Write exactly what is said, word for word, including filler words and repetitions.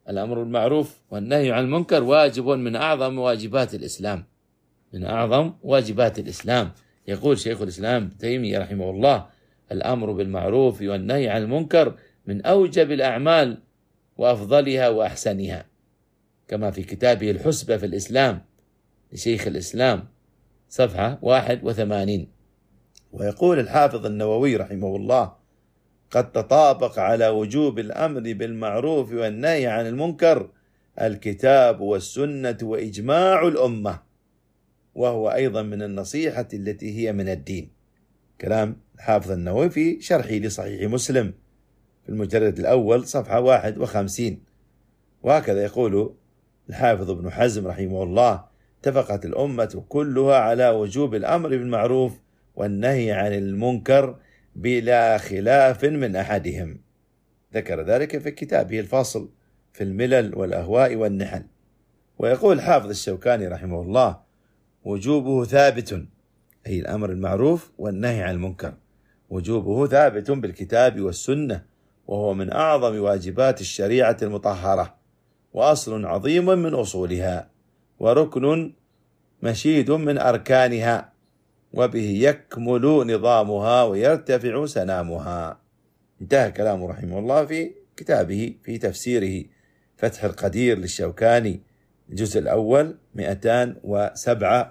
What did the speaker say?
الأمر بالمعروف والنهي عن المنكر واجب من أعظم واجبات الإسلام، من أعظم واجبات الإسلام. يقول شيخ الإسلام ابن تيمية رحمه الله: الأمر بالمعروف والنهي عن المنكر من أوجب الأعمال وأفضلها وأحسنها، كما في كتابه الحسبة في الإسلام لشيخ الإسلام صفحة واحد وثمانين. ويقول الحافظ النووي رحمه الله: قد تطابق على وجوب الأمر بالمعروف والنهي عن المنكر الكتاب والسنة وإجماع الأمة، وهو أيضا من النصيحة التي هي من الدين. كلام الحافظ النووي في شرحه لصحيح مسلم في المجلد الأول صفحة واحد وخمسين. وهكذا يقول الحافظ ابن حزم رحمه الله: اتفقت الأمة كلها على وجوب الأمر بالمعروف والنهي عن المنكر بلا خلاف من أحدهم. ذكر ذلك في كتابه الفاصل في الملل والأهواء والنحل. ويقول الحافظ الشوكاني رحمه الله: وجوبه ثابت، أي الأمر المعروف والنهي عن المنكر، وجوبه ثابت بالكتاب والسنة، وهو من أعظم واجبات الشريعة المطهرة، وأصل عظيم من أصولها، وركن مشيد من أركانها، وبه يكمل نظامها ويرتفع سنامها. انتهى كلامه رحمه الله في كتابه في تفسيره فتح القدير للشوكاني الجزء الأول مئتان وسبعة